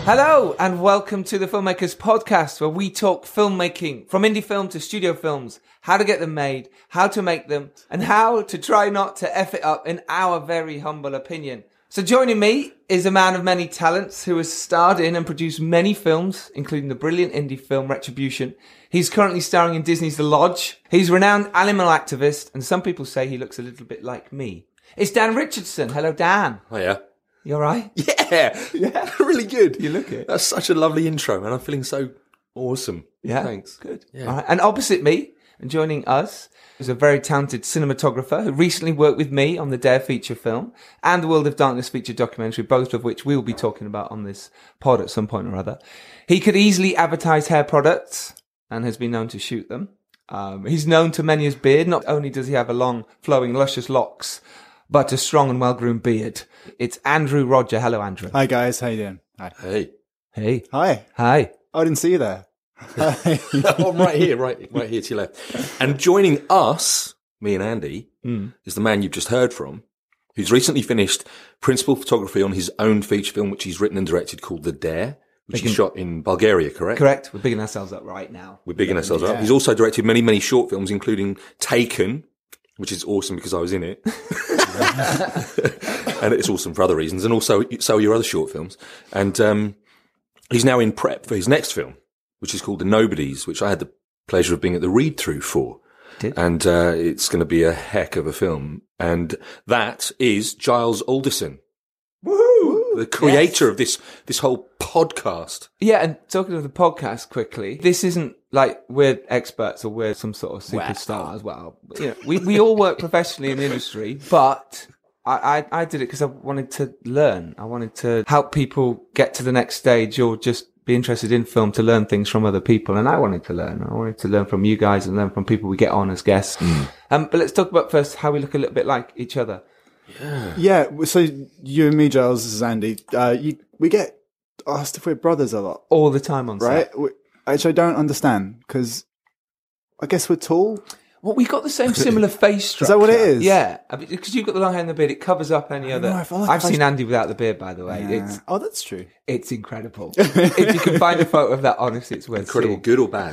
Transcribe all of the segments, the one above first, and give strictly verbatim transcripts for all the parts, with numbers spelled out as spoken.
Hello and welcome to the Filmmakers Podcast, where we talk filmmaking from indie film to studio films, how to get them made, how to make them, and how to try not to F it up in our very humble opinion. So joining me is a man of many talents who has starred in and produced many films, including the brilliant indie film Retribution. He's currently starring in Disney's The Lodge. He's a renowned animal activist, and some people say he looks a little bit like me. It's Dan Richardson. Hello, Dan. Hiya. You all right? Yeah, yeah, really good. You look it. That's such a lovely intro, man. I'm feeling so awesome. Yeah, Thanks. Good. Yeah. All right. And opposite me, and joining us, is a very talented cinematographer who recently worked with me on the Dare feature film and the World of Darkness feature documentary, both of which we will be talking about on this pod at some point or other. He could easily advertise hair products and has been known to shoot them. Um, he's known to many as beard. Not only does he have a long, flowing, luscious locks, but a strong and well-groomed beard. It's Andrew Roger. Hello, Andrew. Hi, guys. How you doing? Hi. Hey. Hey. Hi. Hi. Oh, I didn't see you there. Hi. I'm right here, right, right here to your left. And joining us, me and Andy, Mm. is the man you've just heard from, who's recently finished principal photography on his own feature film, which he's written and directed, called The Dare, which is shot in Bulgaria, correct? Correct. We're bigging ourselves up right now. We're bigging ourselves Yeah. up. He's also directed many, many short films, including Taken, which is awesome because I was in it. And it's awesome for other reasons. And also, so are your other short films. And um, he's now in prep for his next film, which is called The Nobodies, which I had the pleasure of being at the read-through for. Did? And uh, it's going to be a heck of a film. And that is Giles Alderson, Woohoo! the creator Yes. of this this whole podcast. Yeah, and talking of the podcast quickly, this isn't like we're experts or we're some sort of superstar as well. You know, we, we all work professionally in the industry, but I, I, I did it because I wanted to learn. I wanted to help people get to the next stage or just be interested in film to learn things from other people. And I wanted to learn. I wanted to learn from you guys and learn from people we get on as guests. Mm. Um, but let's talk about first how we look a little bit like each other. Yeah. So you and me, Giles, this is Andy. Uh, you, we get asked if we're brothers a lot, All the time on right? set. We, which I don't understand because I guess we're tall. Well, we got the same similar face structure. Is that what it is? Yeah, because you've got the long hair and the beard, it covers up any other. know, I feel like I've if I- seen Andy without the beard, by the way. Yeah. It's Oh, that's true. it's incredible. If you can find a photo of that, honestly, it's worth Incredible, seeing. good or bad?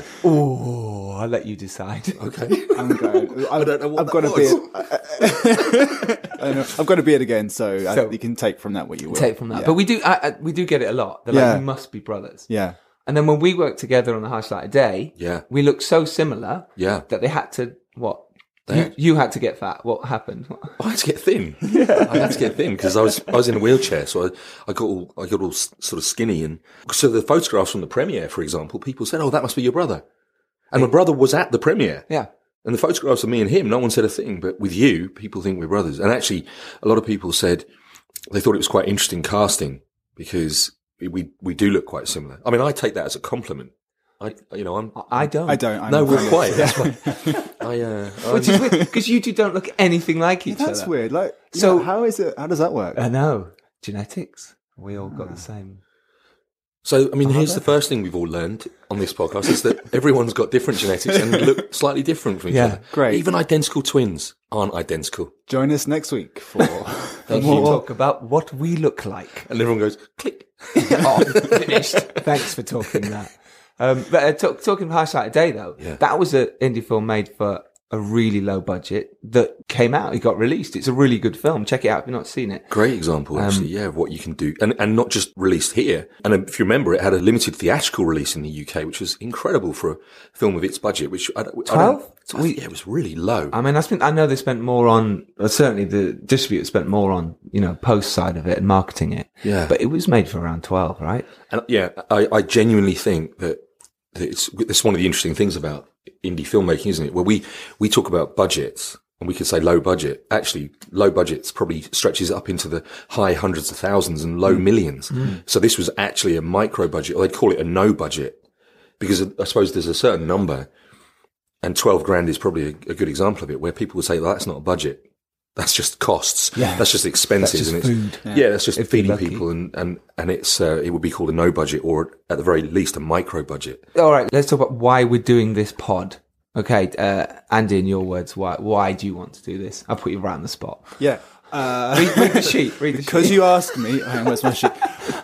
Oh, I'll let you decide. Okay. I'm going. I don't know what I've that got a was. beard. I don't know. I've got a beard again, so, So- I, you can take from that what you will. Take from that, Yeah. but we do I, I, we do get it a lot. They're Yeah. like, we must be brothers. Yeah. And then when we worked together on the Harsh Light of Day, Yeah. we looked so similar Yeah. that they had to what. They- You, you had to get fat. What happened? I had to get thin. Yeah. I had to get thin because I was I was in a wheelchair, so I, I got all I got all s- sort of skinny, and so the photographs from the premiere, for example, people said, "Oh, that must be your brother," and my brother was at the premiere. Yeah. And the photographs of me and him, no one said a thing. But with you, people think we're brothers. And actually, a lot of people said they thought it was quite interesting casting because we we, we do look quite similar. I mean, I take that as a compliment. I you know I'm I don't. I don't. I'm no, we're kind of- quite. That's why I uh, Which I'm- is weird because you two don't look anything like each That's other. weird. Like, So- so how is it? How does that work? I know. Genetics. We all got the same. So, I mean, here's the first thing we've all learned on this podcast is that everyone's got different genetics and look slightly different from each Yeah, other. great. Even identical twins aren't identical. Join us next week for. We talk about what we look like. And everyone goes, click. Oh, finished. Thanks for talking that. Um, but uh, talk, talking Harsh Light of Day, though, Yeah. that was an indie film made for a really low budget that came out. It got released. It's a really good film. Check it out if you've not seen it. Great example, actually, yeah, of what you can do. And and not just released here. And if you remember, it had a limited theatrical release in the U K, which was incredible for a film of its budget, which I don't... I twelve? don't I, yeah, it was really low. I mean, I spent, I know they spent more on, well, certainly the distributor spent more on, you know, post side of it and marketing it. Yeah. But it was made for around twelve, right? And yeah, I, I genuinely think that, that it's, it's one of the interesting things about indie filmmaking, isn't it? Where we, we talk about budgets and we could say low budget. Actually, low budgets probably stretches up into the high hundreds of thousands and low millions. So this was actually a micro budget, or they'd call it a no budget, because I suppose there's a certain number, and twelve grand is probably a, a good example of it, where people would say, well, that's not a budget. That's just costs. Yeah. That's just expenses. That's just and it's, food. Yeah. that's just If you're feeding lucky. people, and, and, and it's, uh, it would be called a no budget, or at the very least a micro budget. All right, let's talk about why we're doing this pod. Okay, uh, Andy, in your words, why why do you want to do this? I'll put you right on the spot. Yeah. Uh, Read, read the sheet. Read the because sheet. you asked me, hang on, where's my sheet?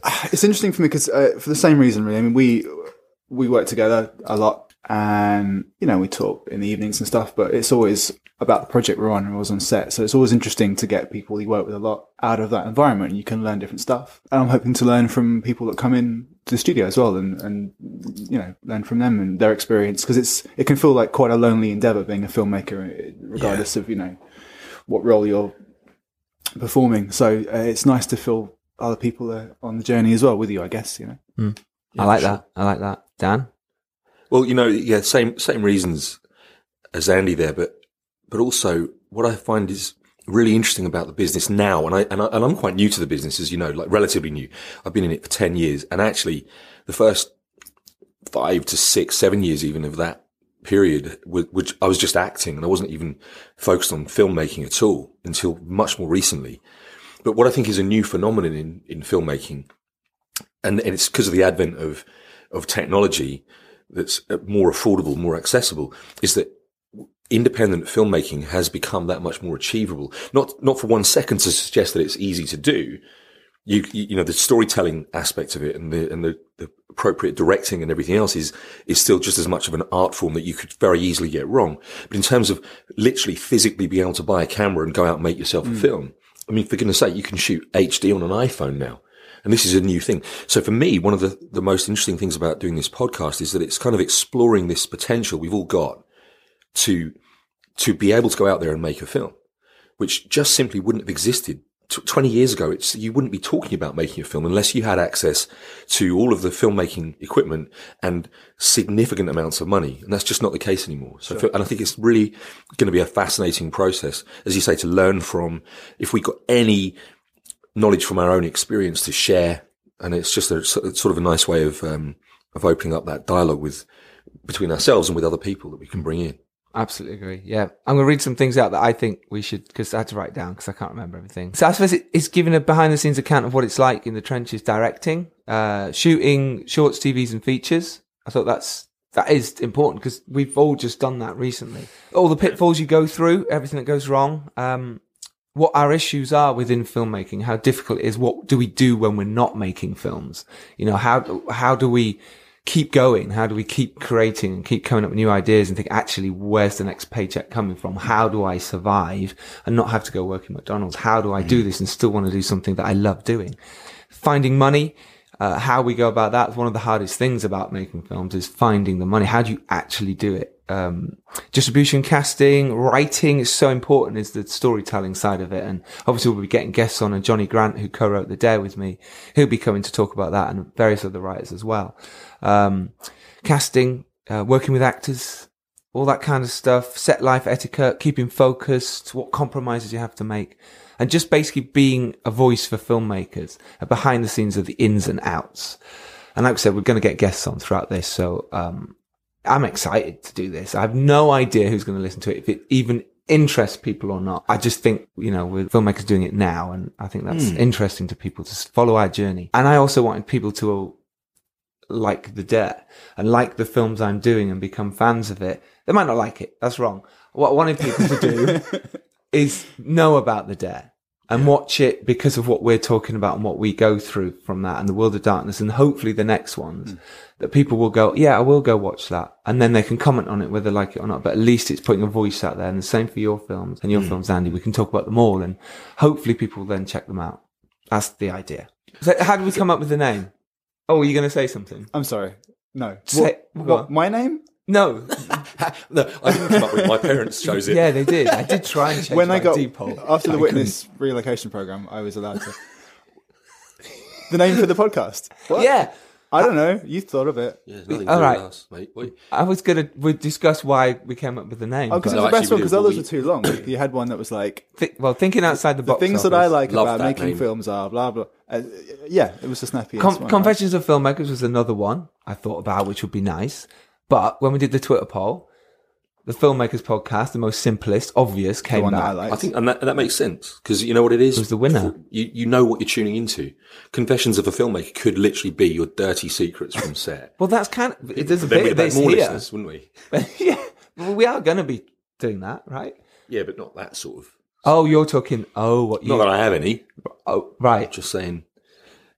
it's interesting for me because uh, for the same reason, really. I mean, we we work together a lot, and you know, we talk in the evenings and stuff. But it's always about the project we're on and was on set. So it's always interesting to get people you work with a lot out of that environment. You can learn different stuff. And I'm hoping to learn from people that come in to the studio as well and, and you know, learn from them and their experience. Because it's, it can feel like quite a lonely endeavor being a filmmaker, regardless yeah. of, you know, what role you're performing. So uh, it's nice to feel other people are on the journey as well with you, I guess, you know. Mm. Yeah, I like sure. that. I like that. Dan? Well, you know, yeah, same, same reasons as Andy there, but, but also what I find is really interesting about the business now, and I, and I, and I'm quite new to the business, as you know, like relatively new. I've been in it for ten years, and actually the first five to six, seven years even of that period, which I was just acting and I wasn't even focused on filmmaking at all until much more recently. But what I think is a new phenomenon in, in filmmaking, and, and it's because of the advent of, of technology that's more affordable, more accessible, is that independent filmmaking has become that much more achievable. Not, not for one second to suggest that it's easy to do. You, you know, the storytelling aspect of it and the, and the, the appropriate directing and everything else is, is still just as much of an art form that you could very easily get wrong. But in terms of literally physically being able to buy a camera and go out and make yourself mm. a film, I mean, for goodness sake, you can shoot H D on an iPhone now. And this is a new thing. So for me, one of the, the most interesting things about doing this podcast is that it's kind of exploring this potential we've all got to, to be able to go out there and make a film, which just simply wouldn't have existed T- twenty years ago. It's, you wouldn't be talking about making a film unless you had access to all of the filmmaking equipment and significant amounts of money. And that's just not the case anymore. So, Sure. for, and I think it's really going to be a fascinating process, as you say, to learn from, if we got any knowledge from our own experience to share. And it's just a sort of a nice way of, um, of opening up that dialogue with, between ourselves and with other people that we can bring in. Absolutely agree. Yeah. I'm going to read some things out that I think we should, because I had to write down because I can't remember everything. So I suppose it, it's giving a behind the scenes account of what it's like in the trenches directing, uh, shooting shorts, T Vs and features. I thought that's, that is important because we've all just done that recently. All the pitfalls you go through, everything that goes wrong, um, what our issues are within filmmaking, how difficult it is, what do we do when we're not making films? You know, how, how do we keep going? How do we keep creating and keep coming up with new ideas and think, actually, where's the next paycheck coming from? How do I survive and not have to go work in McDonald's? How do I do this and still want to do something that I love doing? Finding money, uh, how we go about that. One of the hardest things about making films is finding the money. How do you actually do it? Um, distribution, casting, writing is so important, is the storytelling side of it. And obviously we'll be getting guests on, and Johnny Grant, who co-wrote The Dare with me, he'll be coming to talk about that, and various other writers as well. Um, casting, uh, working with actors, all that kind of stuff, set life etiquette, keeping focused, what compromises you have to make, and just basically being a voice for filmmakers, uh, behind the scenes of the ins and outs. And like I said, we're going to get guests on throughout this. So, um, I'm excited to do this. I have no idea who's going to listen to it, if it even interests people or not. I just think, you know, we're filmmakers doing it now, and I think that's mm. interesting to people to follow our journey. And I also wanted people to like The Dare and like the films I'm doing and become fans of it. They might not like it. That's wrong. What I wanted people to do is know about The Dare and watch it because of what we're talking about and what we go through from that and The World of Darkness, and hopefully the next ones. Mm. That people will go, yeah, I will go watch that. And then they can comment on it, whether they like it or not. But at least it's putting a voice out there. And the same for your films and your mm. films, Andy. We can talk about them all, and hopefully people will then check them out. That's the idea. So how did we come up with the name? Oh, were you going to say something? I'm sorry. No. Say, what, what, my name? No. No, I didn't come up with it. My parents chose it. Yeah, they did. I did try and change when my I got, depot. After the I Witness couldn't. relocation program, I was allowed to. The name for the podcast? What? Yeah. I don't know. You thought of it. Yeah, nothing All to do right. with us, mate. Wait. I was going to we'd discuss why we came up with the name. Oh, because No, it was the best actually, one, because we- others we- were too long. You had one that was like, Th- well, thinking outside the the box. things that I office. like Love about that making name. films are blah, blah. Uh, yeah, it was the snappiest Com- one. Confessions of Filmmakers was another one I thought about, which would be nice. But when we did the Twitter poll, the Filmmakers podcast, the most simplest, obvious, The came one back. that I liked. I think, and that, and that makes sense, because you know what it is? It was the winner. You, you know what you're tuning into. Confessions of a Filmmaker could literally be your dirty secrets from set. Well, that's kind of, there's a Then bit we'd of have this more here. listeners, wouldn't we? Yeah, well, we are going to be doing that, right? Yeah, but not that sort of. Oh, you're talking, oh, what you, Not that I have any. oh, right. Just saying.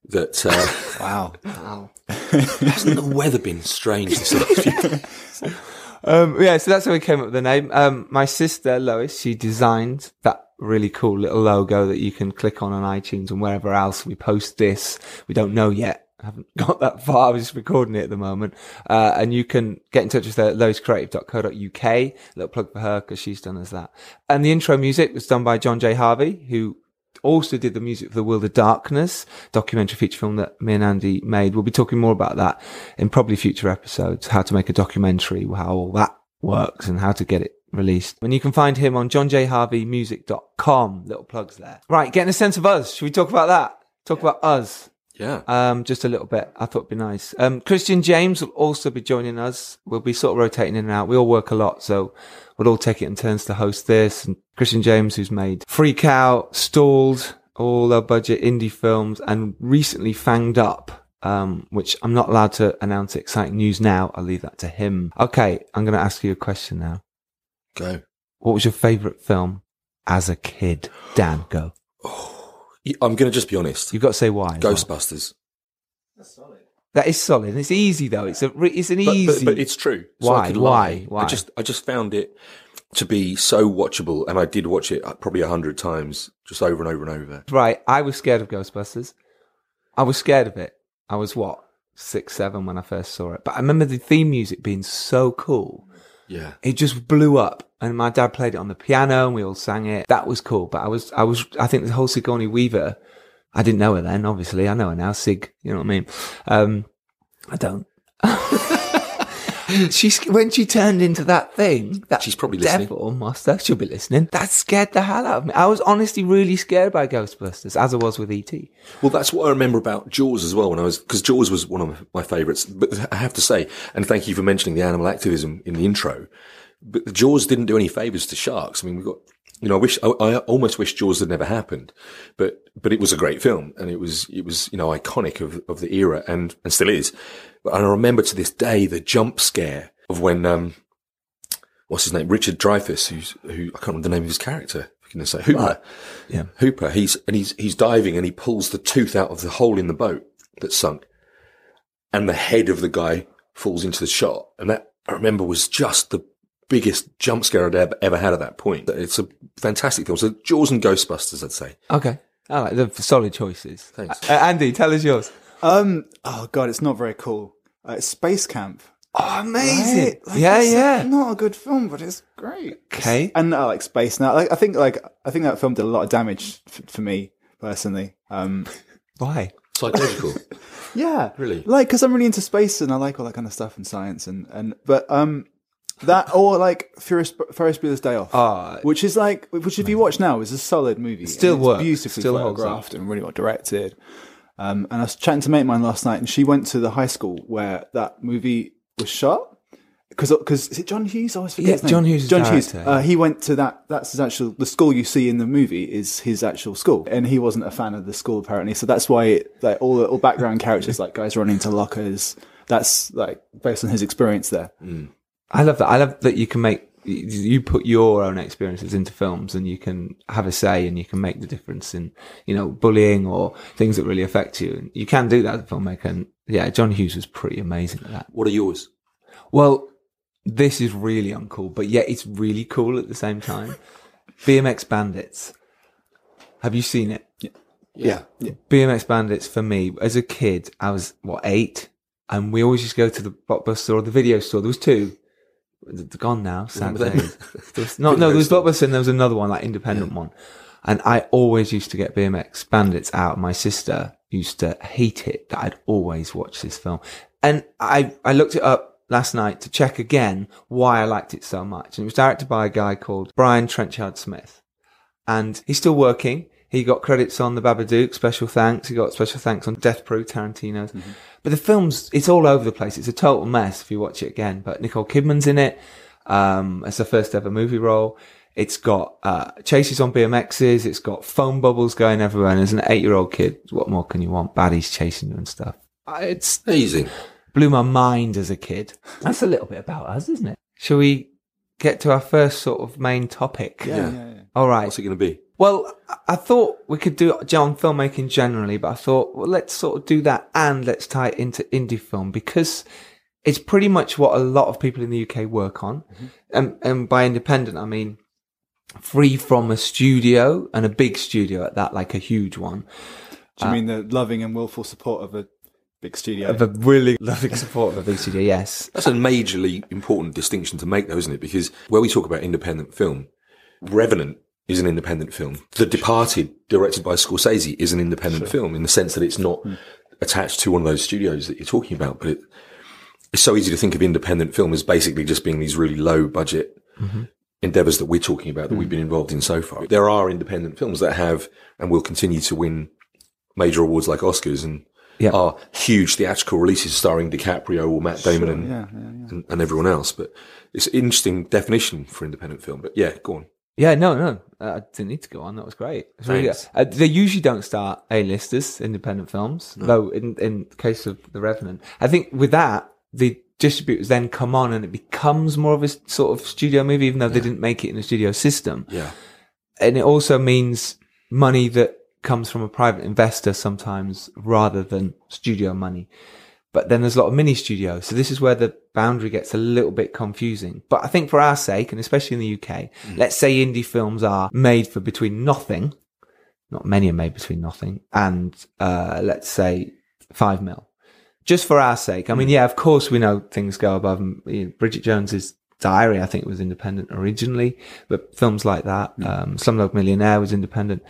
that, uh, Wow. Wow. hasn't the weather been strange this last few days? Um, yeah, so that's how we came up with the name. Um, my sister, Lois, she designed that really cool little logo that you can click on on iTunes and wherever else we post this. We don't know yet. I haven't got that far. I was just recording it at the moment. Uh, and you can get in touch with her at lois creative dot co dot uk. A little plug for her because she's done us that. And the intro music was done by John J. Harvey, who also did the music for The World of Darkness, documentary feature film that me and Andy made. We'll be talking more about that in probably future episodes, how to make a documentary, how all that works and how to get it released. And you can find him on john j harvey music dot com. Little plugs there. Right, getting a sense of us. Should we talk about that? Talk yeah. about us. Yeah. Um, just a little bit. I thought it'd be nice. Um, Christian James will also be joining us. We'll be sort of rotating in and out. We all work a lot, so we'll all take it in turns to host this. And Christian James, who's made Freak Out, Stalled, all low budget indie films, and recently Fanged Up, um, which I'm not allowed to announce exciting news now. I'll leave that to him. Okay. I'm going to ask you a question now. Go. What was your favorite film as a kid? Dan, go. Oh. I'm going to just be honest. You've got to say why. Ghostbusters. That's solid. That is solid. It's easy though. It's a, it's an but, easy. But, but it's true. So why? I could Why? lie. Why? I just, I just found it to be so watchable, and I did watch it probably a hundred times, just over and over and over. Right. I was scared of Ghostbusters. I was scared of it. I was what, six, seven when I first saw it. But I remember the theme music being so cool. Yeah. It just blew up. And my dad played it on the piano and we all sang it. That was cool. But I was, I was, I think the whole Sigourney Weaver, I didn't know her then, obviously. I know her now, Sig, you know what I mean? Um, I don't. She's, when she turned into that thing, that she's probably devil listening. monster, she'll be listening. That scared the hell out of me. I was honestly really scared by Ghostbusters, as I was with E T. Well, that's what I remember about Jaws as well. When I was, because Jaws was one of my favourites. But I have to say, and thank you for mentioning the animal activism in the intro. But Jaws didn't do any favours to sharks. I mean, we got, you know, I wish, I, I almost wish Jaws had never happened, but, but it was a great film, and it was, it was, you know, iconic of, of the era, and, and still is. But I remember to this day the jump scare of when, um, what's his name? Richard Dreyfuss, who's, who, I can't remember the name of his character. I'm going to say Hooper. Right. Yeah. Hooper. He's, and he's, he's diving and he pulls the tooth out of the hole in the boat that sunk, and the head of the guy falls into the shot. And that, I remember, was just the biggest jump scare I'd ever, ever had at that point. It's a fantastic film. So Jaws and Ghostbusters, I'd say. Okay. I like the solid choices. Thanks. Uh, Andy, tell us yours. Um. Oh God, it's not very cool. Uh, it's Space Camp. Oh, amazing. Right? Like, yeah, it's yeah. Not a good film, but it's great. Okay. And I like space now. Like, I think like I think that film did a lot of damage f- for me personally. Um. Why? Psychological. Yeah. Really? Like, because I'm really into space and I like all that kind of stuff and science and and but um. That or like Ferris, Ferris Bueller's Day Off, Oh, which is like, which if you watch now is a solid movie. Still And it's works. beautifully Still holds photographed and really well directed. Um, and I was chatting to a mate of mine last night, and she went to the high school where that movie was shot. Because because is it John Hughes? I always forget Yeah, his name. John Hughes' John Hughes. director. Uh, he went to that. That's his actual. The school you see in the movie is his actual school, and he wasn't a fan of the school apparently. So that's why it, like all the all background characters, like guys running into lockers. That's like based on his experience there. Mm. I love that. I love that you can make, you put your own experiences into films and you can have a say and you can make the difference in, you know, bullying or things that really affect you. And you can do that as a filmmaker. And yeah, John Hughes was pretty amazing at that. What are yours? Well, this is really uncool, but yet it's really cool at the same time. B M X Bandits. Have you seen it? Yeah. Yeah. yeah. B M X Bandits for me, as a kid, I was, what, eight? And we always used to go to the Blockbuster or the video store. There was two. They're gone now, sad days. There was, no, no, there was Blockbuster and there was another one, like independent yeah. one. And I always used to get B M X Bandits out. My sister used to hate it that I'd always watch this film. And I, I looked it up last night to check again why I liked it so much. And it was directed by a guy called Brian Trenchard Smith. And he's still working. He got credits on The Babadook, special thanks. He got special thanks on Death Proof, Tarantino's. Mm-hmm. But the film's, it's all over the place. It's a total mess if you watch it again. But Nicole Kidman's in it. Um, it's her first ever movie role. It's got, uh, chases on B M Xs. It's got foam bubbles going everywhere. And as an eight year old kid, what more can you want? Baddies chasing you and stuff. It's amazing. Blew my mind as a kid. That's a little bit about us, isn't it? Shall we get to our first sort of main topic? Yeah. yeah, yeah. All right. What's it going to be? Well, I thought we could do it on filmmaking generally, but I thought, well, let's sort of do that and let's tie it into indie film because it's pretty much what a lot of people in the U K work on. Mm-hmm. And, and by independent, I mean free from a studio and a big studio at that, like a huge one. Do you uh, mean the loving and willful support of a big studio? Of a really loving support of a big studio, yes. That's a majorly important distinction to make, though, isn't it? Because where we talk about independent film, Revenant is an independent film. The Departed, directed by Scorsese, is an independent sure. film in the sense that it's not mm. attached to one of those studios that you're talking about. But it, it's so easy to think of independent film as basically just being these really low budget mm-hmm. endeavors that we're talking about, that mm. we've been involved in so far. There are independent films that have and will continue to win major awards like Oscars and yep. are huge theatrical releases starring DiCaprio or Matt Damon sure. and, yeah, yeah, yeah. and and everyone else. But it's an interesting definition for independent film. But yeah, go on. Yeah, no, no, uh, I didn't need to go on. That was great. It's really good. Uh, they usually don't start A-listers, independent films, no. though in, in the case of The Revenant. I think with that, the distributors then come on and it becomes more of a sort of studio movie, even though yeah. they didn't make it in a studio system. Yeah. And it also means money that comes from a private investor sometimes rather than studio money. But then there's a lot of mini studios. So this is where the boundary gets a little bit confusing. But I think for our sake, and especially in the U K, mm. let's say indie films are made for between nothing. Not many are made between nothing. And, uh, let's say five mil. Just for our sake. I mean, yeah, of course we know things go above. You know, Bridget Jones's Diary, I think, was independent originally. But films like that, mm. um, Slumdog Millionaire was independent.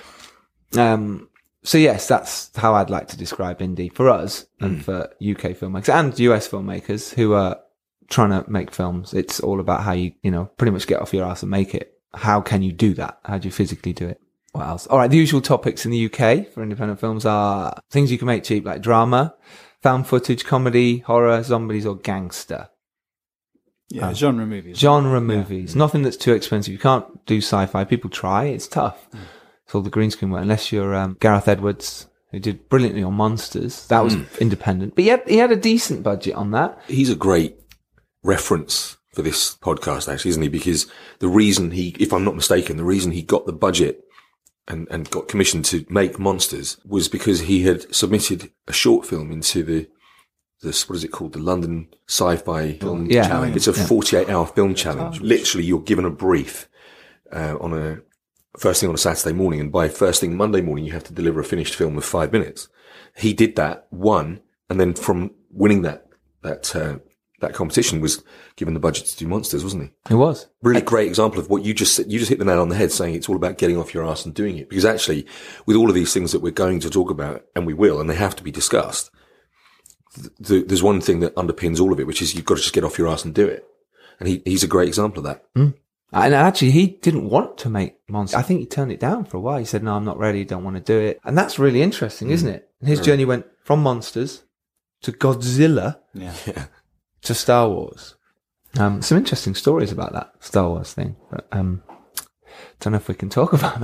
Um, So yes, that's how I'd like to describe indie for us and mm. for U K filmmakers and U S filmmakers who are trying to make films. It's all about how you, you know, pretty much get off your ass and make it. How can you do that? How do you physically do it? What else? All right. The usual topics in the U K for independent films are things you can make cheap, like drama, found footage, comedy, horror, zombies, or gangster. Yeah, um, genre movies. Genre movies. Yeah. Nothing that's too expensive. You can't do sci-fi. People try. It's tough. Mm. It's all the green screen work, unless you're um, Gareth Edwards, who did brilliantly on Monsters. That was mm. independent. But he had, he had a decent budget on that. He's a great reference for this podcast, actually, isn't he? Because the reason he, if I'm not mistaken, the reason he got the budget and, and got commissioned to make Monsters was because he had submitted a short film into the, this, what is it called? The London Sci-Fi Film yeah. Challenge. It's a yeah. forty-eight hour film challenge. Literally, you're given a brief uh, on a, first thing on a Saturday morning, and by first thing Monday morning, you have to deliver a finished film of five minutes. He did that, won, and then from winning that, that, uh, that competition was given the budget to do Monsters, wasn't he? It was. Really great example of what you just said. You just hit the nail on the head saying it's all about getting off your ass and doing it. Because actually, with all of these things that we're going to talk about, and we will, and they have to be discussed, th- th- there's one thing that underpins all of it, which is you've got to just get off your ass and do it. And he, he's a great example of that. Mm. And actually, he didn't want to make Monsters. I think he turned it down for a while. He said, no, I'm not ready. Don't want to do it. And that's really interesting, mm. isn't it? And his yeah. journey went from Monsters to Godzilla yeah. to Star Wars. Um, some interesting stories about that Star Wars thing. But, um, don't know if we can talk about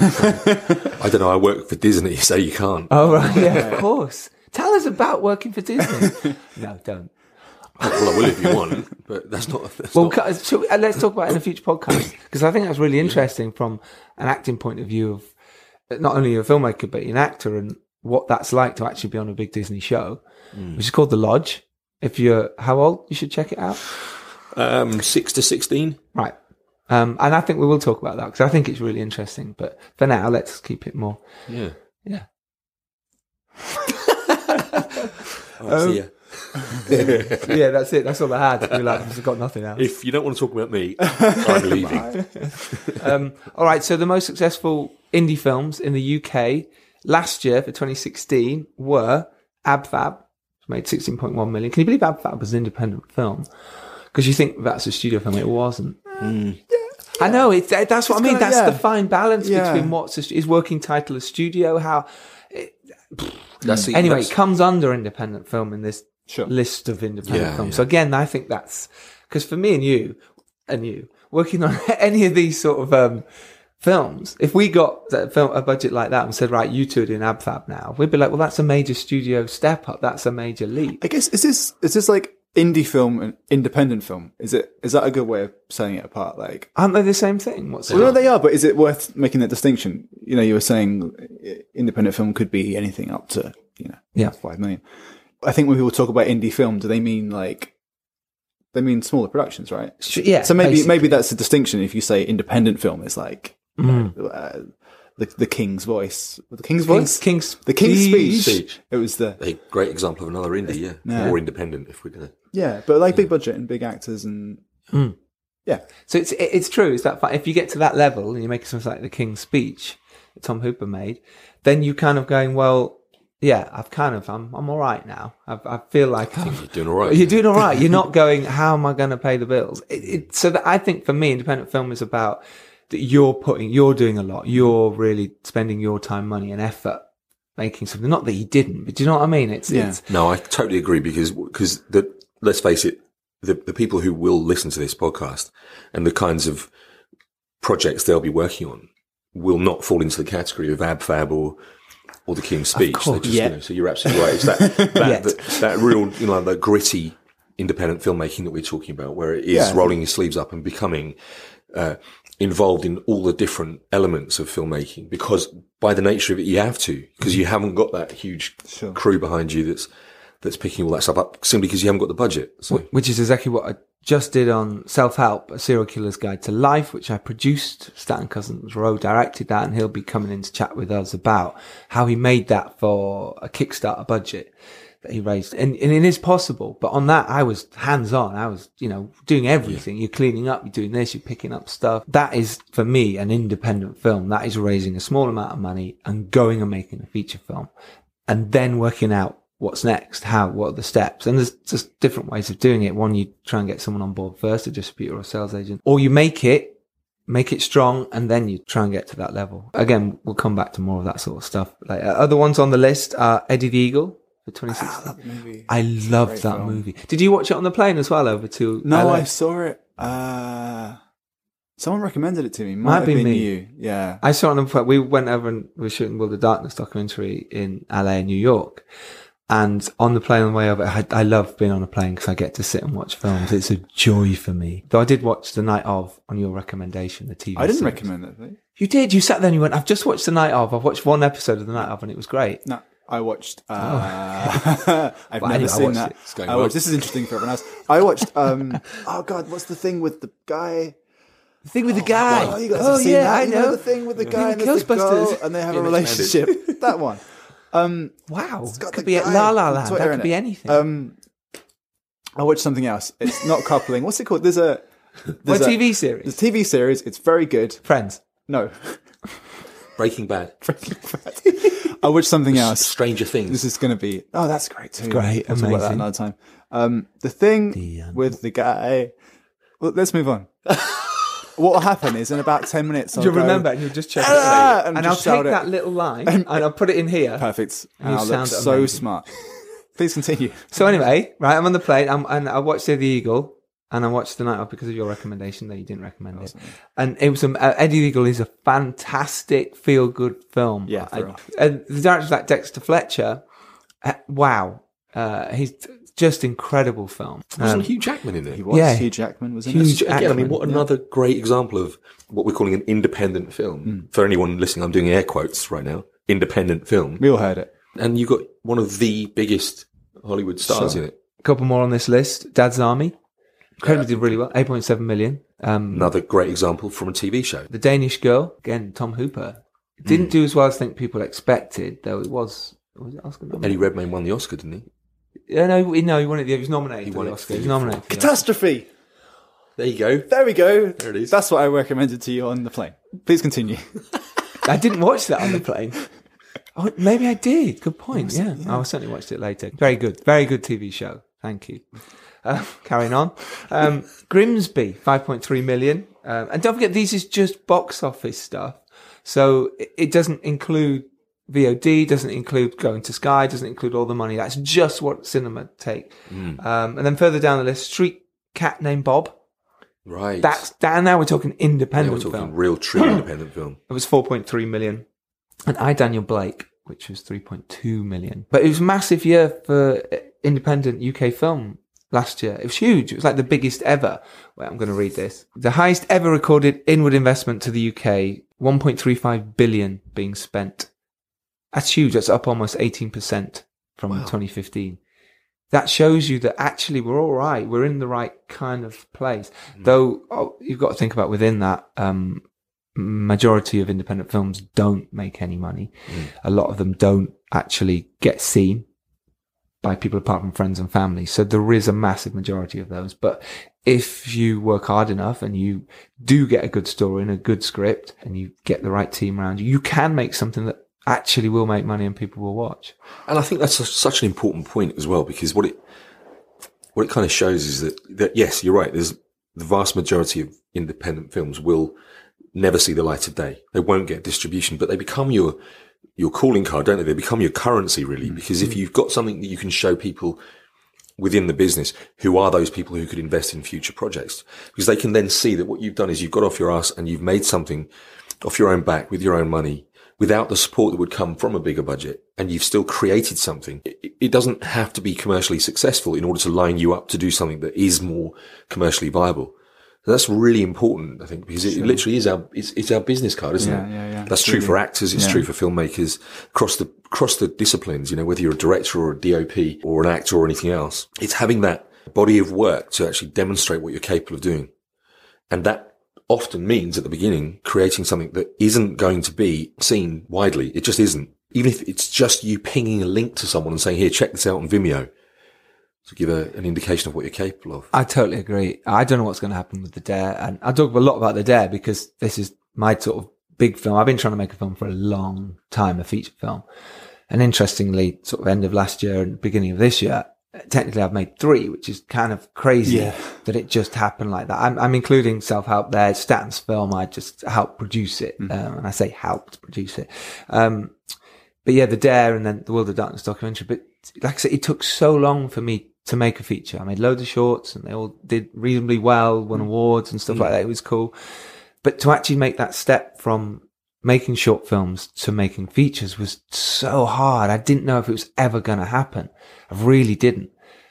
that. I don't know. I work for Disney, so you can't. Oh, right. Yeah, of course. Tell us about working for Disney. No, don't. Well, I will if you want, but that's not. That's well, not... shall we, uh, let's talk about it in a future podcast, because I think that's really interesting from an acting point of view of not only a filmmaker but an actor and what that's like to actually be on a big Disney show, mm. which is called The Lodge. If you're how old, you should check it out. Um, six to sixteen, right? Um, and I think we will talk about that because I think it's really interesting. But for now, let's keep it more. Yeah, yeah. oh, see ya. Yeah, that's it. That's all I had. We're like, I've got nothing else. If you don't want to talk about me, I'm leaving. um, all right. So the most successful indie films in the U K last year for twenty sixteen were Ab Fab, which made sixteen point one million. Can you believe Ab Fab was an independent film? Because you think that's a studio film, it wasn't. Mm. Yeah. I know. It's that's what it's I mean. kinda, That's yeah. the fine balance yeah. between what's a, is working title a studio. How it, that's the, anyway, that's... it comes under independent film in this. Sure. List of independent yeah, films. yeah. So again, I think that's because for me and you and you working on any of these sort of um, films, if we got a, film, a budget like that and said, right, you two are doing Ab Fab now, we'd be like, well, that's a major studio step up. That's a major leap. I guess, is this, is this like indie film and independent film, is it is that a good way of saying it apart? Like, Aren't they the same thing? What's well, no, they are, but is it worth making that distinction? You know, you were saying independent film could be anything up to, you know, Yeah. five million. I think when people talk about indie film, do they mean like, they mean smaller productions, right? Yeah. So maybe basically. maybe that's a distinction. If you say independent film is like, you Mm. know, uh, the, the King's Voice. The King's King's, Voice? King's, The King's Speech. Speech. It was the, A great example of another indie, yeah. Yeah. More independent, if we're going to. yeah, but like big budget and big actors and, Mm. yeah. So it's it- it's true. Is that fi- if you get to that level and you make something like the King's Speech that Tom Hooper made, then you kind of going, well, yeah, I've kind of I'm I'm all right now. I've, I feel like I'm, You're doing all right. you're doing all right. You're not going, how am I going to pay the bills? It, it, so that I think for me, independent film is about that you're putting, you're doing a lot. You're really spending your time, money, and effort making something. Not that you didn't, but do you know what I mean? It's Yeah. it's No, I totally agree because, because the, let's face it, the, the people who will listen to this podcast and the kinds of projects they'll be working on will not fall into the category of AbFab or, or the King's Speech. course, They're just, yeah. you know, so you're absolutely right. It's that, that, Yet. that, that real, you know, the gritty independent filmmaking that we're talking about, where it is Yeah. rolling your sleeves up and becoming, uh, involved in all the different elements of filmmaking because by the nature of it, you have to, because you haven't got that huge Sure. crew behind you that's, that's picking all that stuff up simply because you haven't got the budget. So which is exactly what I just did on Self-Help, A Serial Killer's Guide to Life, which I produced. Stanton Cousins Rowe directed that, and he'll be coming in to chat with us about how he made that for a Kickstarter budget that he raised. And, and it is possible, but on that, I was hands-on. I was, you know, doing everything. You're cleaning up, you're doing this, you're picking up stuff. That is, for me, an independent film. That is raising a small amount of money and going and making a feature film and then working out what's next, how, what are the steps? And there's just different ways of doing it. One, you try and get someone on board first, a distributor or a sales agent, or you make it, make it strong, and then you try and get to that level. Again, we'll come back to more of that sort of stuff later. Other ones on the list are Eddie the Eagle for twenty sixteen. Movie. I loved Great that film. movie. Did you watch it on the plane as well over to No, L A? I saw it. Uh, someone recommended it to me. Might, Might have be been me. you. Yeah. I saw it on the plane. We went over and we were shooting Will the Darkness documentary in L A and New York. And on the plane on the way over, I, I love being on a plane because I get to sit and watch films. It's a joy for me. Though I did watch The Night Of on your recommendation, the T V I didn't series. recommend it. Did I? You did. You sat there and you went, I've just watched The Night Of. I've watched one episode of The Night Of and it was great. No, I watched. Uh, I've Well, never anyway, I seen watched that. it. It's going I well. watched, this is interesting for everyone else. I watched. Um, oh God, what's the thing with the guy? The thing with the guy. Oh, you guys oh have seen yeah, that? I You know. the thing with the The guy and thing there's with the girl, Ghostbusters. and they have Yeah, a Next relationship. That one. Um, Wow. got Could the be at guy La La on Land. Twitter That in could be it. anything. um, I watched something else. It's not coupling. What's it called? There's a What there's a T V there's series? a T V series. It's very good. Friends. No, Breaking Bad, I watched something else. Stranger Things. This is going to be. Oh, that's great too. great, We'll talk about that amazing. another time. Um, the thing The, um, with the guy. Well, let's move on. What will happen is in about ten minutes. I'll You'll go, remember and you'll just check "Ah!" it. and And I'll just take shout it. that little line and I'll put it in here. Perfect. And And you I'll look sound so amazing. smart. Please continue. So anyway, right, I'm on the plane I'm, and I watched The Eagle and I watched The Night Of because of your recommendation that you didn't recommend it. And it was, um, uh, Eddie the Eagle is a fantastic feel-good film. Yeah, I, thrill. and the director's like Dexter Fletcher. Uh, wow. Uh, he's just incredible film. Wasn't Um, Hugh Jackman in there? He was. Yeah. Hugh Jackman was in Huge it. Again, I mean, Jackman, what another great example of what we're calling an independent film. For anyone listening, I'm doing air quotes right now. Independent film. We all heard it. And you got one of the biggest Hollywood stars Sure. in it. a couple more on this list. Dad's Army. Incredibly did really well. eight point seven million. Um, Another great example from a T V show. The Danish Girl. Again, Tom Hooper. It didn't do as well as I think people expected, though it was, was it Oscar nominated? Eddie Redmayne won the Oscar, didn't he? Yeah, no, he- no, he won it. He was nominated He for won the it Oscar. for He was the- nominated for the Oscar. Catastrophe. There you go. There we go. There it is. That's what I recommended to you on the plane. Please continue. I didn't watch that on the plane. Oh, maybe I did. Good point. Yeah. I certainly watched it later. Very good. Very good T V show. Thank you. Uh, carrying on. Um, Grimsby, five point three million. Um, and don't forget, these is just box office stuff. So it, it doesn't include V O D, doesn't include going to Sky, doesn't include all the money. That's just what cinema take. Um, and then further down the list, Street Cat Named Bob. Right. That's down now we're talking now independent we're talking film. real, true independent film. It was four point three million. And I, Daniel Blake, which was three point two million. But it was a massive year for uh, independent U K film last year. It was huge. It was like the biggest ever. Wait, I'm going to read this. The highest ever recorded inward investment to the U K, one point three five billion being spent. That's huge. That's up almost eighteen percent from wow. twenty fifteen. That shows you that actually we're all right. We're in the right kind of place. Mm. Though oh, you've got to think about within that, um, majority of independent films don't make any money. Mm. A lot of them don't actually get seen by people apart from friends and family. So there is a massive majority of those. But if you work hard enough and you do get a good story and a good script and you get the right team around you, you can make something that actually will make money and people will watch. And I think that's a, such an important point as well, because what it, what it kind of shows is that, that yes, you're right. There's the vast majority of independent films will never see the light of day. They won't get distribution, but they become your, your calling card, don't they? They become your currency, really, because if you've got something that you can show people within the business, who are those people who could invest in future projects? Because they can then see that what you've done is you've got off your ass and you've made something off your own back with your own money, without the support that would come from a bigger budget, and you've still created something. It, it doesn't have to be commercially successful in order to line you up to do something that is more commercially viable. So that's really important, I think, because it, sure. it literally is our, it's, it's our business card, isn't yeah, it? Yeah, yeah. That's true really. for actors. It's yeah. true for filmmakers across the, across the disciplines, you know, whether you're a director or a D O P or an actor or anything else. It's having that body of work to actually demonstrate what you're capable of doing. And that often means at the beginning creating something that isn't going to be seen widely. It just isn't. Even if it's just you pinging a link to someone and saying, here, check this out on Vimeo, to give a, an indication of what you're capable of. I totally agree. I don't know what's going to happen with The Dare. And I talk a lot about The Dare because this is my sort of big film. I've been trying to make a film for a long time, a feature film. And interestingly, sort of end of last year and beginning of this year, technically I've made three, which is kind of crazy yeah. that it just happened like that. I'm, I'm including Self-Help there. It's Statton's film. I just helped produce it. Mm. Um, and I say helped produce it. Um, but yeah, The Dare and then the World of Darkness documentary. But like I said, it took so long for me to make a feature. I made loads of shorts and they all did reasonably well, won awards and stuff mm. like that. It was cool. But to actually make that step from making short films to making features was so hard. I didn't know if it was ever going to happen. I really didn't.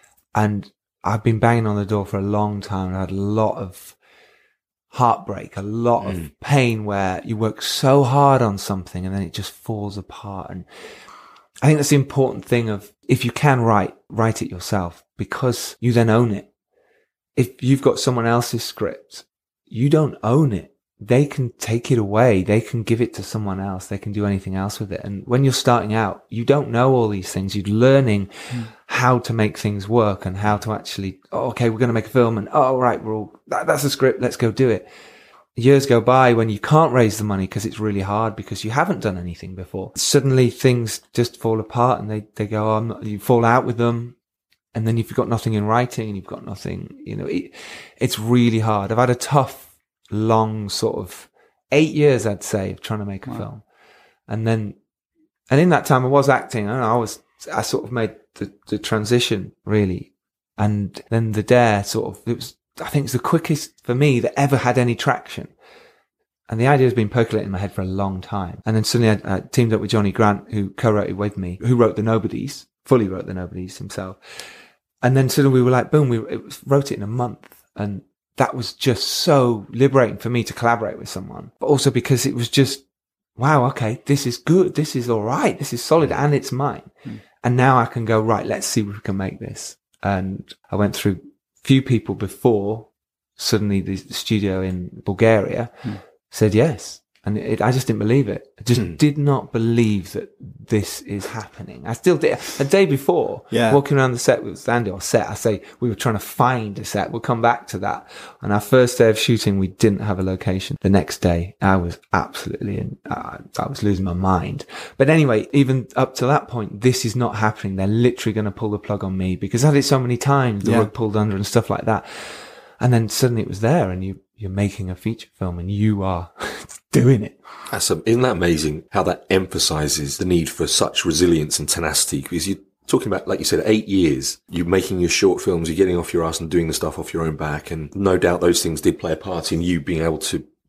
And I've been banging on the door for a long time. I had a lot of heartbreak, a lot mm. of pain where you work so hard on something and then it just falls apart. And I think that's the important thing of, if you can write, write it yourself, because you then own it. If you've got someone else's script, you don't own it. They can take it away. They can give it to someone else. They can do anything else with it. And when you're starting out, you don't know all these things. You're learning mm. how to make things work and how to actually, oh, okay, we're going to make a film and, oh, right, we're all, that, that's a script. Let's go do it. Years go by when you can't raise the money because it's really hard because you haven't done anything before. Suddenly things just fall apart and they, they go, oh, I'm not, you fall out with them. And then you've got nothing in writing and you've got nothing, you know, it, it's really hard. I've had a tough, long sort of eight years, I'd say, of trying to make a wow. film. And then, and in that time I was acting and I was, I sort of made the, the transition really. And then The Dare sort of, it was, I think it's the quickest for me that ever had any traction. And the idea has been percolating in my head for a long time. And then suddenly I, I teamed up with Johnny Grant, who co-wrote it with me, who wrote The Nobodies, fully wrote The Nobodies himself. And then suddenly we were like, boom, we it was, wrote it in a month. And that was just so liberating for me to collaborate with someone, but also because it was just, wow, okay, this is good. This is all right. This is solid and it's mine. Mm. And now I can go, right, let's see if we can make this. And I went through few people before suddenly the studio in Bulgaria mm. said yes. And it, I just didn't believe it. I just mm. did not believe that this is happening. I still did. A day before, yeah. walking around the set with Andy, or set, I say we were trying to find a set. We'll come back to that. On our first day of shooting, we didn't have a location. The next day, I was absolutely in, uh, I was losing my mind. But anyway, even up to that point, this is not happening. They're literally going to pull the plug on me because I had it so many times, the yeah. rug pulled under and stuff like that. And then suddenly it was there and you, you're making a feature film and you are doing it. That's a, isn't that amazing how that emphasizes the need for such resilience and tenacity? Because you're talking about, like you said, eight years, you're making your short films, you're getting off your ass and doing the stuff off your own back. And no doubt those things did play a part in you being able to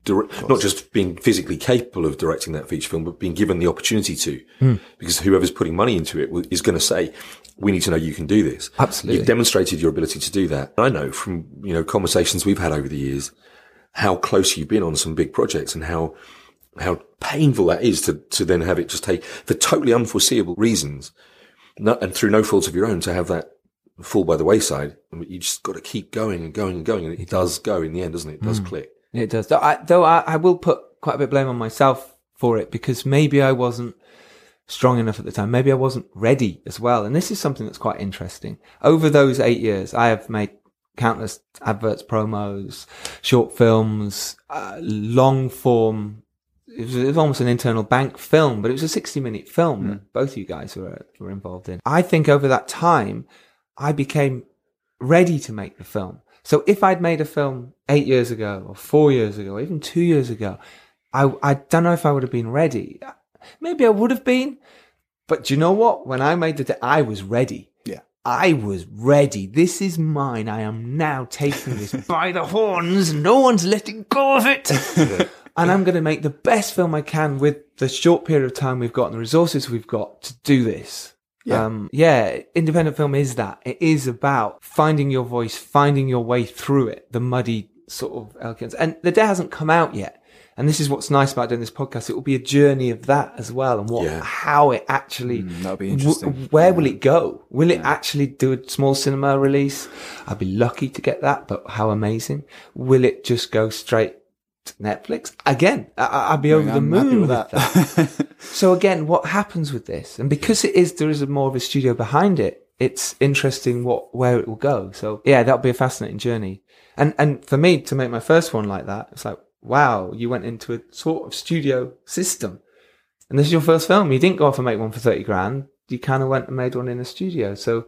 dir- not just being physically capable of directing that feature film, but being given the opportunity to, mm. because whoever's putting money into it is going to say, we need to know you can do this. Absolutely. You've demonstrated your ability to do that. I know from, you know, conversations we've had over the years, how close you've been on some big projects and how, how painful that is to, to then have it just take for totally unforeseeable reasons, not, and through no fault of your own, to have that fall by the wayside. I mean, you just got to keep going and going and going. And it does go in the end, doesn't it? It does mm. click. It does. Though I, though I, I will put quite a bit of blame on myself for it, because maybe I wasn't strong enough at the time. Maybe I wasn't ready as well. And this is something that's quite interesting. Over those eight years, I have made countless adverts, promos, short films, uh, long form. It was, it was almost an internal bank film, but it was a sixty minute film mm. that both of you guys were, were involved in. I think over that time, I became ready to make the film. So if I'd made a film eight years ago or four years ago, or even two years ago, I, I don't know if I would have been ready. Maybe I would have been, but do you know what? When I made the, de- I was ready. Yeah. I was ready. This is mine. I am now taking this by the horns. No one's letting go of it. And I'm going to make the best film I can with the short period of time we've got and the resources we've got to do this. Yeah. Um, yeah, independent film is that. It is about finding your voice, finding your way through it, the muddy sort of elegance. And The Dare hasn't come out yet. And this is what's nice about doing this podcast. It will be a journey of that as well. And what, yeah. how it actually, mm, that'll be interesting. W- where yeah. will it go? Will it yeah. actually do a small cinema release? I'd be lucky to get that, but how amazing. Will it just go straight to Netflix? Again, I- I'd be I over mean, the I'm moon with with that. that. So again, what happens with this? And because it is, there is a more of a studio behind it, it's interesting what, where it will go. So yeah, that'll be a fascinating journey. And, and for me to make my first one like that, it's like, wow, you went into a sort of studio system. And this is your first film. You didn't go off and make one for thirty grand. You kind of went and made one in a studio. So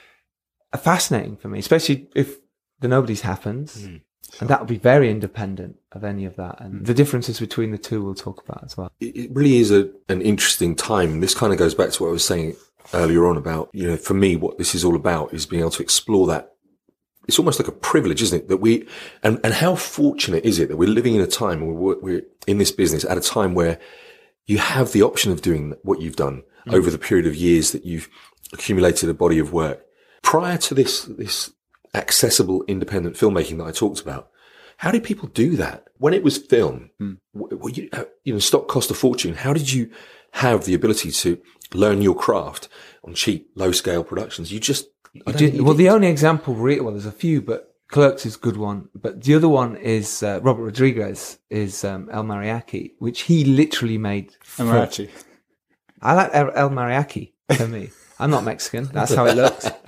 uh, fascinating for me, especially if the Nobodies happens. Mm. Sure. And that will be very independent of any of that. And the differences between the two we'll talk about as well. It really is a, an interesting time. This kind of goes back to what I was saying earlier on about, you know, for me, what this is all about is being able to explore that. It's almost like a privilege, isn't it? That we, and, and how fortunate is it that we're living in a time where we're, we're in this business at a time where you have the option of doing what you've done mm. over the period of years that you've accumulated a body of work. Prior to this, this, accessible independent filmmaking that I talked about. How did people do that? When it was film, mm. w- you, you know, stock cost a fortune. How did you have the ability to learn your craft on cheap, low scale productions? You just, you did, well, the only example, really, well, there's a few, but Clerks is a good one. But the other one is, uh, Robert Rodriguez is, um, El Mariachi, which he literally made. El Mariachi. I like El, El Mariachi for me. I'm not Mexican. That's how it looks. uh,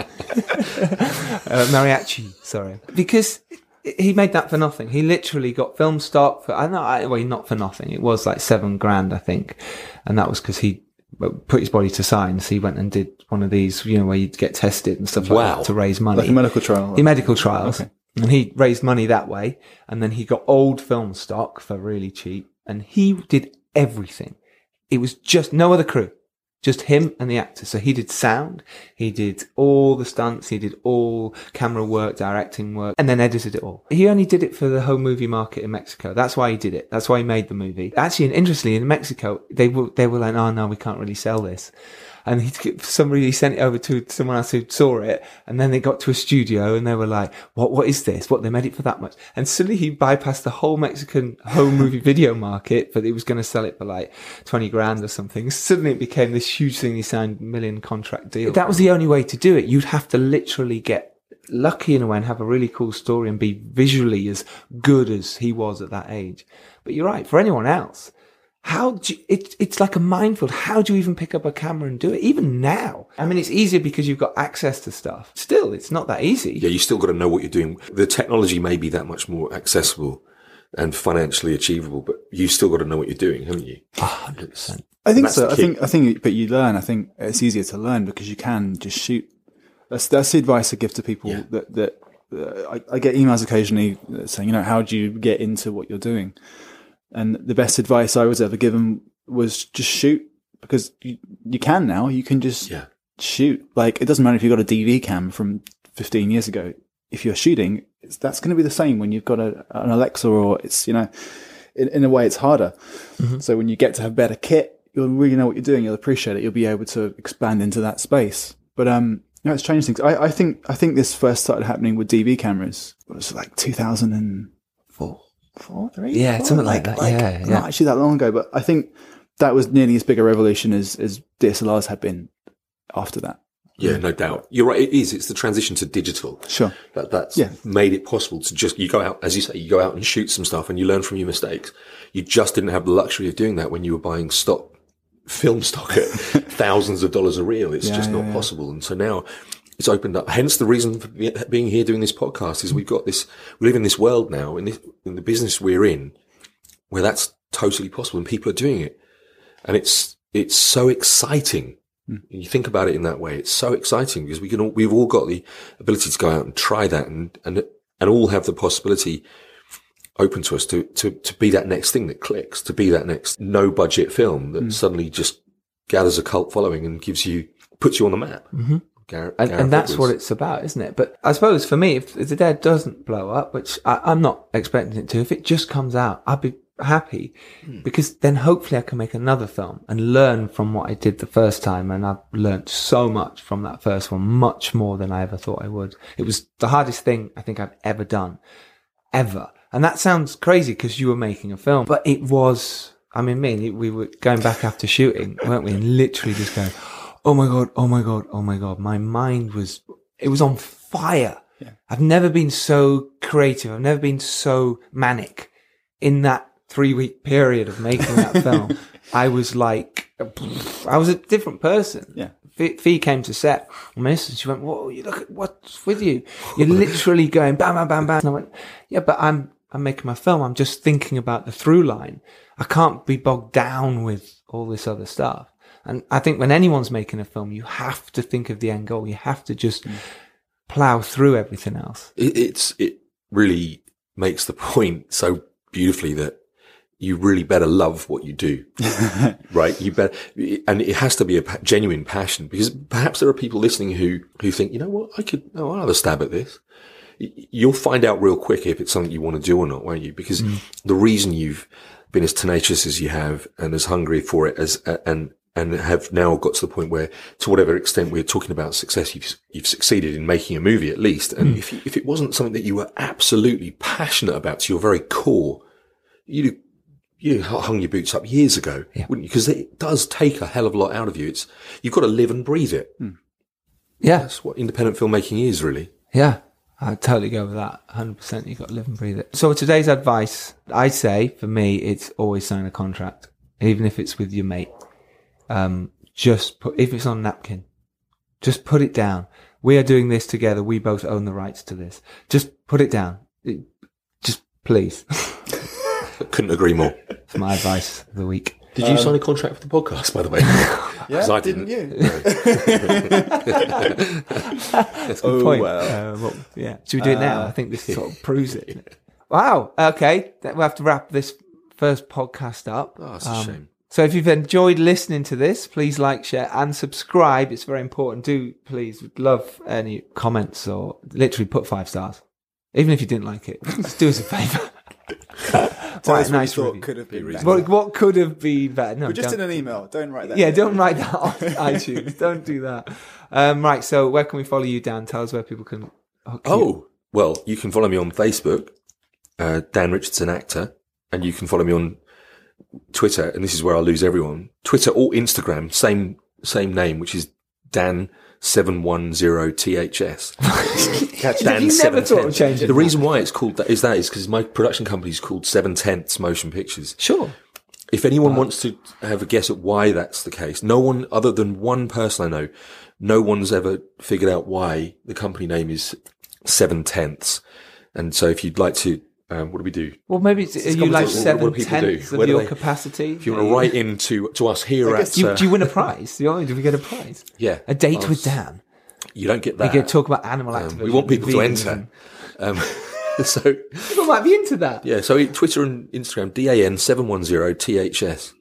mariachi, sorry. Because he made that for nothing. He literally got film stock for, I know, I, well, not for nothing. It was like seven grand, I think. And that was because he put his body to science. He went and did one of these, you know, where you get tested and stuff like wow. that to raise money. Like a medical trial. The medical trials. Okay. And he raised money that way. And then he got old film stock for really cheap. And he did everything. It was just no other crew. Just him and the actors. So he did sound, he did all the stunts, he did all camera work, directing work, and then edited it all. He only did it for the home movie market in Mexico. That's why he did it. That's why he made the movie. Actually, and interestingly, in Mexico, they were, they were like, oh no, we can't really sell this. And he, for some reason, he sent it over to someone else who saw it. And then they got to a studio and they were like, what, what is this? What, they made it for that much? And suddenly he bypassed the whole Mexican home movie video market, but he was going to sell it for like twenty grand or something. Suddenly it became this huge thing. He signed million contract deal. That was the only way to do it. You'd have to literally get lucky in a way and have a really cool story and be visually as good as he was at that age. But you're right. For anyone else, how do you, it, it's like a minefield. How do you even pick up a camera and do it? Even now. I mean, it's easier because you've got access to stuff. Still, it's not that easy. Yeah, you still got to know what you're doing. The technology may be that much more accessible and financially achievable, but you've still got to know what you're doing, haven't you? one hundred percent. I think so. I think, I think, but you learn. I think it's easier to learn because you can just shoot. That's, that's the advice I give to people yeah. that, that, uh, I, I get emails occasionally saying, you know, how do you get into what you're doing? And the best advice I was ever given was just shoot, because you, you can now. You can just yeah. shoot. Like, it doesn't matter if you've got a D V cam from fifteen years ago. If you're shooting, it's, that's going to be the same when you've got a, an Alexa, or it's, you know, in, in a way, it's harder. Mm-hmm. So when you get to have better kit, you'll really know what you're doing. You'll appreciate it. You'll be able to expand into that space. But um, you know, it's changed things. I, I think I think this first started happening with D V cameras. It was like two thousand four, four, three, Yeah, four? something like that. Yeah, not yeah. actually that long ago, but I think that was nearly as big a revolution as, as D S L Rs had been after that. Yeah, no doubt. You're right. It is. It's the transition to digital. Sure. That, that's Yeah. made it possible to just, you go out, as you say, you go out and shoot some stuff and you learn from your mistakes. You just didn't have the luxury of doing that when you were buying stock, film stock at thousands of dollars a reel. It's Yeah, just yeah, not yeah. possible. And so now it's opened up. Hence the reason for be- being here doing this podcast is we've got this, we live in this world now, in this, in the business we're in, where that's totally possible and people are doing it. And it's, it's so exciting. You think about it in that way. It's so exciting because we can all, we've all got the ability to go out and try that and, and, and all have the possibility open to us to, to, to be that next thing that clicks, to be that next no budget film that mm. suddenly just gathers a cult following and gives you, puts you on the map. Mm-hmm. Garrett, and, Garrett and that's Edwards. what it's about, isn't it? But I suppose for me, if, if The Dead doesn't blow up, which I, I'm not expecting it to, if it just comes out, I'd be happy hmm. because then hopefully I can make another film and learn from what I did the first time. And I've learned so much from that first one, much more than I ever thought I would. It was the hardest thing I think I've ever done, ever. And that sounds crazy because you were making a film, but it was, I mean, me and you, we were going back after shooting, weren't we? And literally just going, oh my God, oh my God, oh my God. My mind was, it was on fire. Yeah. I've never been so creative. I've never been so manic in that three week period of making that film. I was like, I was a different person. Yeah. Fee came to set, miss, and she went, whoa, you look at what's with you. You're literally going bam, bam, bam, bam. And I went, yeah, but I'm, I'm making my film. I'm just thinking about the through line. I can't be bogged down with all this other stuff. And I think when anyone's making a film, you have to think of the end goal. You have to just mm. plow through everything else. It, it's, it really makes the point so beautifully that you really better love what you do, right? You better, and it has to be a genuine passion because perhaps there are people listening who, who think, you know what, I could, oh, I'll have a stab at this. You'll find out real quick if it's something you want to do or not, won't you? Because mm. the reason you've been as tenacious as you have and as hungry for it as, and, and have now got to the point where, to whatever extent we're talking about success, you've, you've succeeded in making a movie at least. And mm. if you, if it wasn't something that you were absolutely passionate about to your very core, you you hung your boots up years ago, yeah. wouldn't you? Because it does take a hell of a lot out of you. It's, you've got to live and breathe it. Mm. Yeah. That's what independent filmmaking is, really. Yeah. I totally go with that. one hundred percent. You've got to live and breathe it. So today's advice, I say, for me, it's always sign a contract. Even if it's with your mate. Um, just put, if it's on a napkin, just put it down. We are doing this together. We both own the rights to this. Just put it down. It, just please. Couldn't agree more. That's my advice of the week. Did you um, sign a contract for the podcast, by the way? Yeah, I didn't, didn't you? That's a good oh, point. Well. Uh, well, yeah. Should we do it now? Uh, I think this sort of proves it. Wow. Okay. We'll have to wrap this first podcast up. Oh, that's a um, shame. So if you've enjoyed listening to this, please like, share and subscribe. It's very important. Do please, would love any comments or literally put five stars. Even if you didn't like it, just do us a favour. Tell right, us what nice you thought review. could have been better. What, what could have been better? No, But just don't. in an email. Don't write that. Yeah, don't write that on iTunes. Don't do that. Um, right, so where can we follow you, Dan? Tell us where people can hook you. Oh, well, you can follow me on Facebook, uh, Dan Richardson Actor, and you can follow me on Twitter, and this is where I lose everyone. Twitter or Instagram, same same name, which is Dan seven one zero T H S. Dan you never thought of changing The reason why it's called that is that is because my production company is called Seven Tenths Motion Pictures. Sure. If anyone wow. wants to have a guess at why that's the case, no one other than one person I know, no one's ever figured out why the company name is Seven Tenths. And so if you'd like to, um, what do we do? Well, maybe it's, are you like what, seven what do tenths of your they, capacity? If you want to write in to, to us here at... Do you, uh, do you win a prize? Do, you, do we get a prize? Yeah. A date was, with Dan. You don't get that. We get to talk about animal um, activism. We want people to enter. Um, so people might be into that. Yeah, so Twitter and Instagram, D A N seven one zero T H S.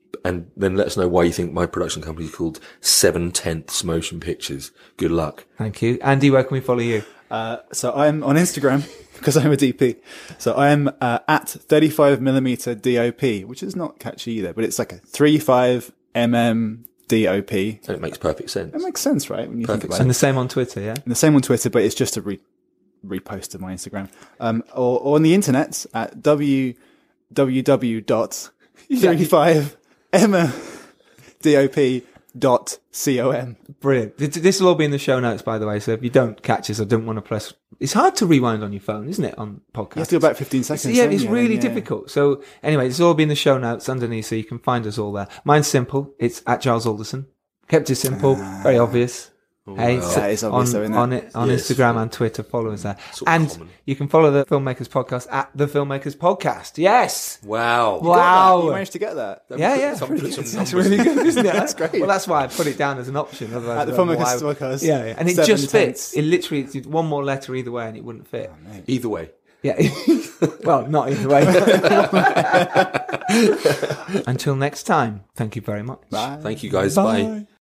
and then let us know why you think my production company is called Seven Tenths Motion Pictures. Good luck. Thank you. Andy, where can we follow you? Uh, so I'm on Instagram because I'm a D P. So I'm uh, at thirty-five millimeter D O P, which is not catchy either, but it's like a thirty-five millimeter D O P. And it makes perfect sense. It makes sense, right? When you Perfect think about And it. the same on Twitter, yeah? And the same on Twitter, but it's just a re- repost of my Instagram. Um, or, or on the internet at w w w dot thirty-five millimeter D O P dot com. Brilliant. Th- This will all be in the show notes, by the way. So if you don't catch us or don't want to press, it's hard to rewind on your phone, isn't it? On podcasts, You have to go back fifteen seconds. yeah, don't it's you? really Yeah. difficult. So anyway, this will all be in the show notes underneath, so you can find us all there. Mine's simple. It's at Giles Alderson. Kept it simple, very obvious. Hey, wow. so That is obvious on, though, isn't it? on it on Yes. Instagram and Twitter. Follow us there, Sort of and common. you can follow the Filmmakers Podcast at the Filmmakers Podcast. Yes, Wow. wow. You managed to get that. Yeah, yeah. Someone put some That's numbers. really good, isn't it? That's great. Well, that's why I put it down as an option. Otherwise, At the I don't know Filmmakers why- Podcast. Yeah, yeah, and it seven just tenths. fits. It literally, it's one more letter either way, and it wouldn't fit. Either way. Yeah. Well, not either way. Until next time. Thank you very much. Bye. Thank you guys. Bye.